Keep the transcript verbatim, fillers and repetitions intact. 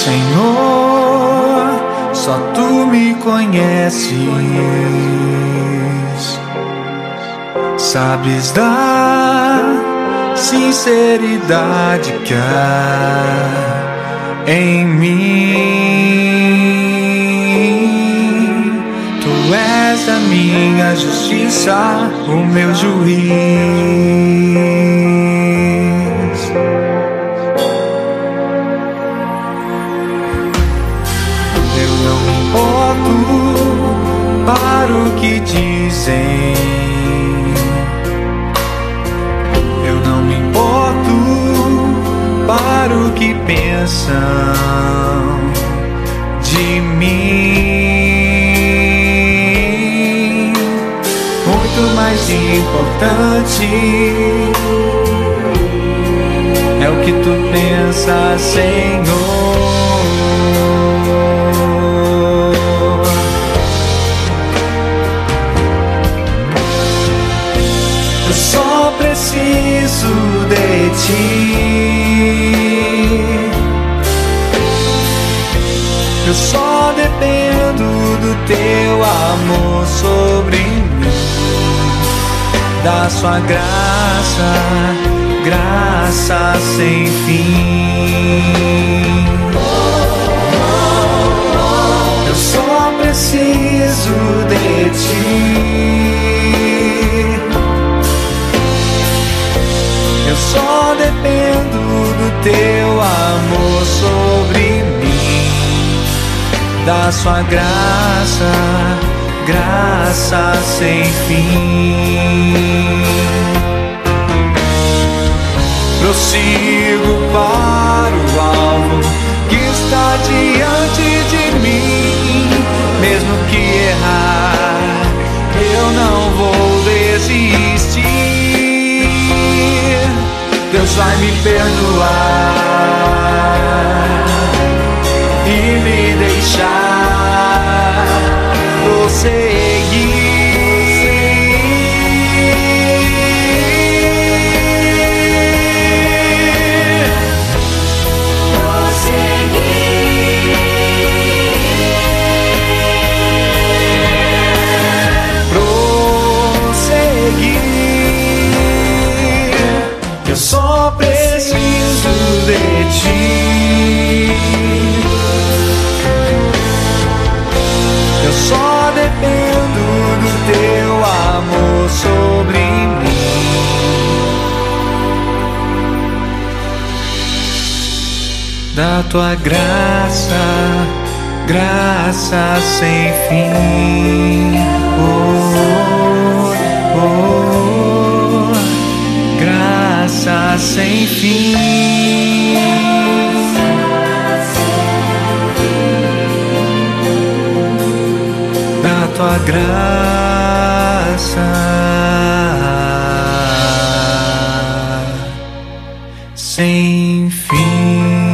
Senhor, só Tu me conheces, sabes da sinceridade que há em mim. Tu és a minha justiça, o meu juiz. Para o que dizem, eu não me importo para o que pensam de mim. Muito mais importante é o que Tu pensas, Senhor. Preciso de Ti, eu só dependo do Teu amor sobre mim, da Sua graça, graça sem fim. Eu só preciso de Ti, eu só dependo do Teu amor sobre mim, da Sua graça, graça sem fim. Prossigo para o alvo que está diante de mim. Mesmo que errar, eu não vou desistir. Deus vai me perdoar e me deixar prosseguir. Eu só preciso de Ti, eu só dependo do Teu amor sobre mim, da Tua graça, graça sem fim. Oh, oh, oh. Graça sem fim, da Tua graça sem fim.